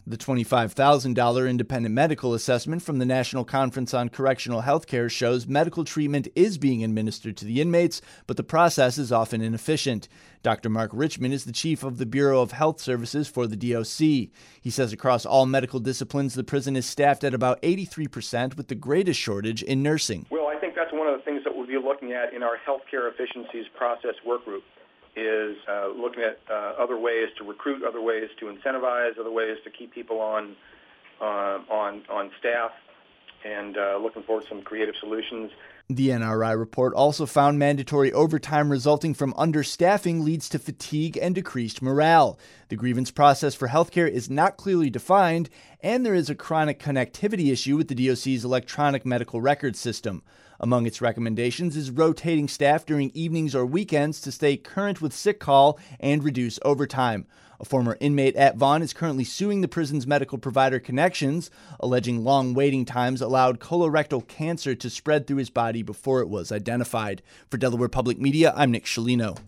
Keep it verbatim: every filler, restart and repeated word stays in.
The twenty-five thousand dollars independent medical assessment from the National Conference on Correctional Healthcare shows medical treatment is being administered to the inmates, but the process is often inefficient. Doctor Mark Richmond is the chief of the Bureau of Health Services for the D O C. He says across all medical disciplines, the prison is staffed at about eighty-three percent, with the greatest shortage in nursing. Well, I think that's one of the things that we'll be looking at in our healthcare efficiencies process work group. is uh, looking at uh, other ways to recruit, other ways to incentivize, other ways to keep people on uh, on on staff, and uh, looking for some creative solutions. The N R I report also found mandatory overtime resulting from understaffing leads to fatigue and decreased morale. The grievance process for healthcare is not clearly defined, and there is a chronic connectivity issue with the D O C's electronic medical record system. Among its recommendations is rotating staff during evenings or weekends to stay current with sick call and reduce overtime. A former inmate at Vaughn is currently suing the prison's medical provider Connections, alleging long waiting times allowed colorectal cancer to spread through his body before it was identified. For Delaware Public Media, I'm Nick Scialino.